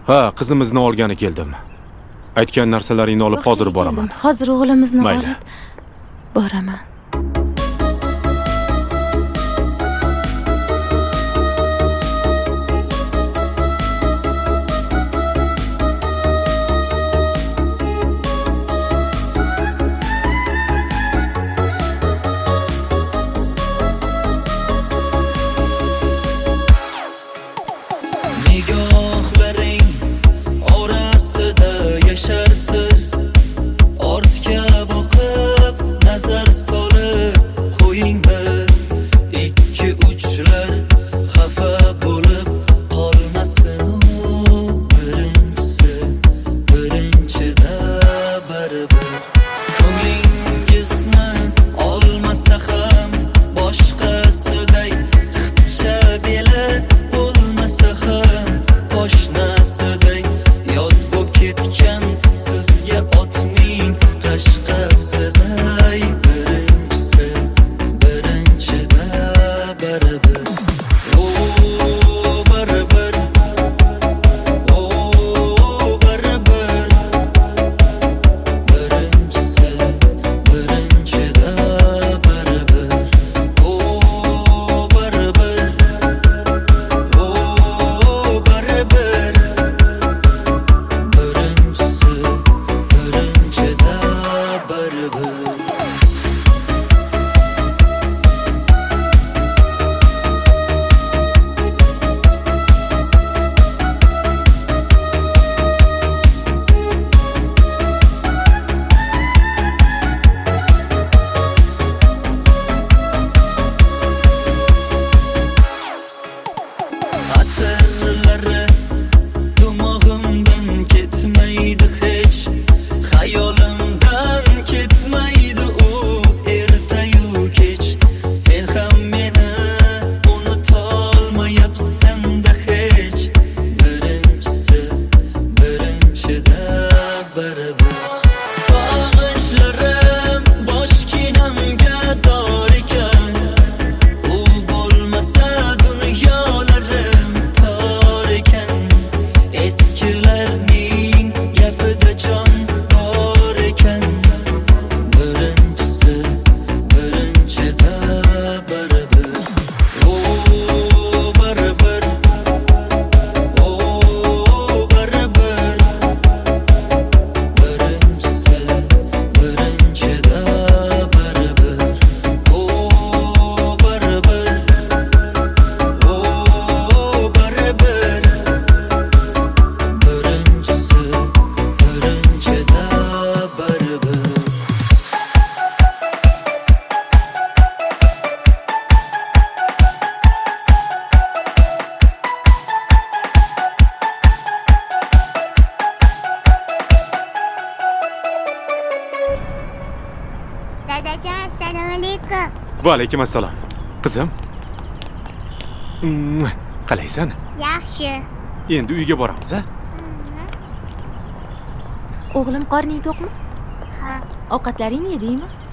Ha, qizimizni olgani keldim. Aytgan narsalaringni olib hozir boraman. Hozir o'g'limizni Mayli. olib boraman. Nigohlaring orasida yashar sir, ortga boqib nazar solib qo'ying bir ikki uchlar xafa bo'lib qolmasin u birinchida baribir ko'nglingizni olmasa ham boshqasiday xipcha bela bo'lmasa ham oshnasiday yod bo'lib ketgan sizga otning qashqasiday birinchida baribir o baribir o baribir birinchida baribir o baribir o baribir birinchida baribir. Xatirlari dimog'imdan ketmaydi hech, xayolimdan ketmaydi u ertayu kech. Sen ham meni unutolmayapsan-da hech, birinchida baribir. Sog'inchlarim boshkinamga dor ekan, u bo'lmasa dunyolarim tor ekan. Eskilarning gapida jon bor ekan, birinchida baribir o baribir o baribir birinchida baribir o baribir o baribir birinchida baribir. Dadajon, assalomu alaykum. Va alaykum assalom. Qizim. Qalaysan? Yaxshi. Endi uyga boramiz, a? O'g'lim, qorning to'qmi? Ha, Ovqatlaringni yedingmi?